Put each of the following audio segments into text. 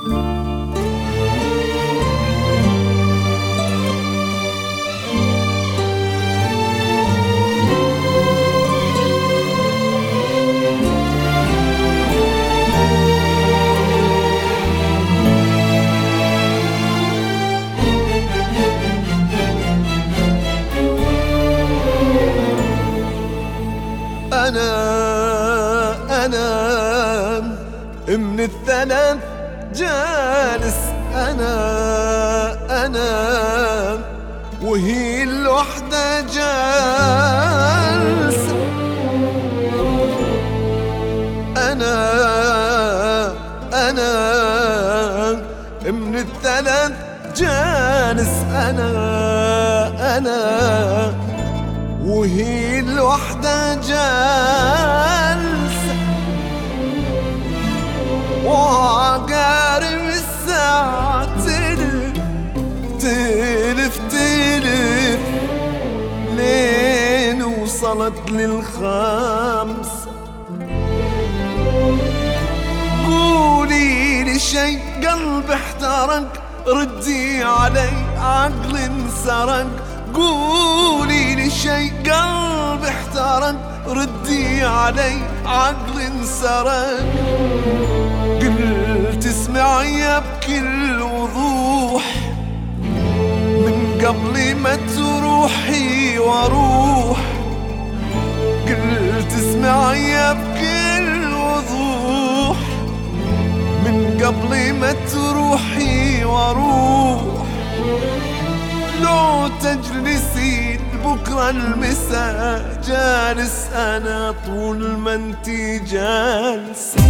أنا من الثلاث جالس، أنا وهي الوحدة جالسة. أنا من الثلاث جالس، أنا وهي الوحدة جالسة. وعقارب الساعة تلف لين وصلت للخامسة. قولي لي شي قلبي احترق، ردي علي عقل انسرق. قولي لي شي قلبي احترق، ردي علي عقل انسرق. قلت اسمعي بكل وضوح من قبل ما تروحي واروح. قلت اسمعي بكل وضوح من قبل ما تروحي واروح. لو تجلسين بكرة المساء جالس، أنا طول ما انتي جالسة.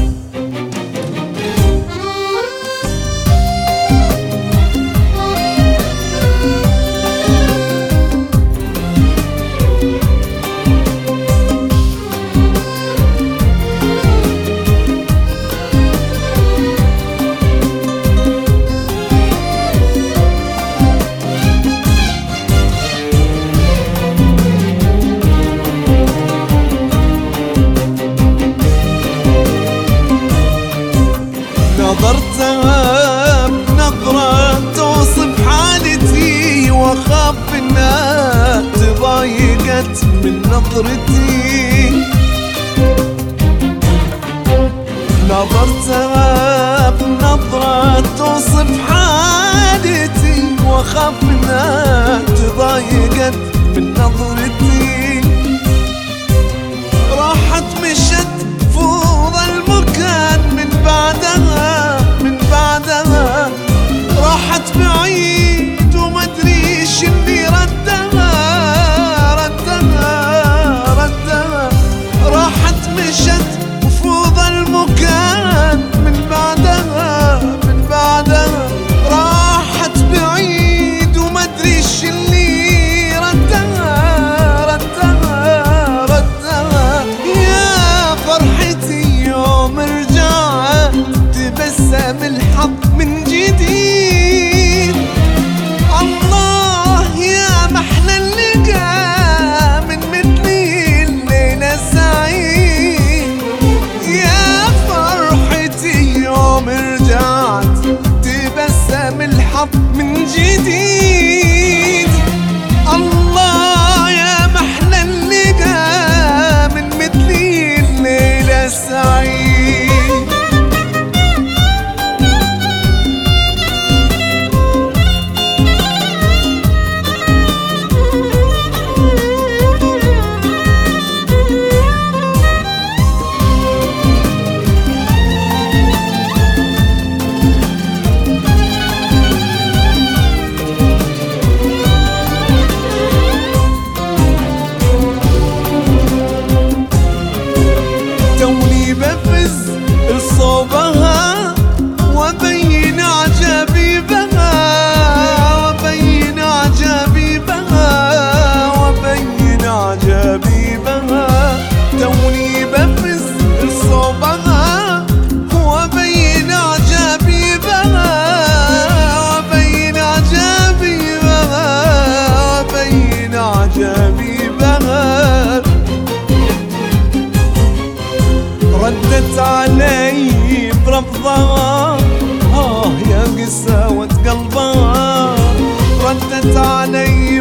نظرتها بنظرة توصف حالتي، وأخاف إنها تضايقت من نظرتي. نظرتها بنظرة توصف حالتي، وأخاف إنها تضايقت من نظرتي. راحت مشت فوضى المكان من بعدها راحت بعيد وما ادريش اني ردها. راحت مشت وفوضى المكان من بعدها راحت بعيد وما ادريش اللي ردها. يا فرحتي يوم رجعت تبسم الحظ من جديد. الله يا محلى اللقا من مثلي الليلة سعيد. يا فرحتي يوم رجعت تبسم الحظ من جديد. الله يا محلى اللقا من مثلي الليلة سعيد. توني بفز لصوبها وبين عجبي بها، توني بفز لصوبها وبين عجبي بها. ردت علي برفضها قساوة قلبها ردت علي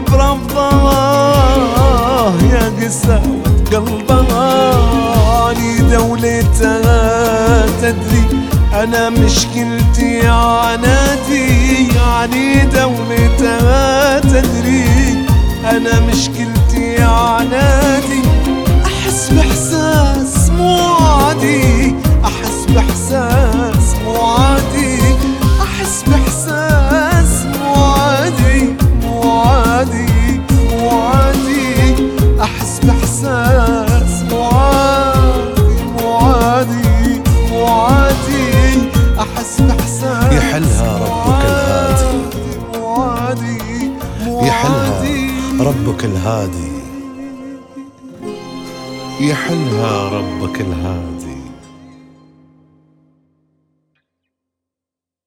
برفضها يا قساوة قلبها. عنيدة وليتها تدري أنا مشكلتي عنادي، عنيدة وليتها تدري أنا مشكلتي عنادي. أحس بإحساس مو عادي، أحس بإحساس مو عادي، أحس بإحساس مو عادي، مو عادي، مو عادي، أحس بإحساس مو عادي، مو عادي، مو عادي، أحس بإحساس يحلها ربك الهادي، مو عادي، مو يحلها عادي. ربك الهادي، يحلها ربك الهادي.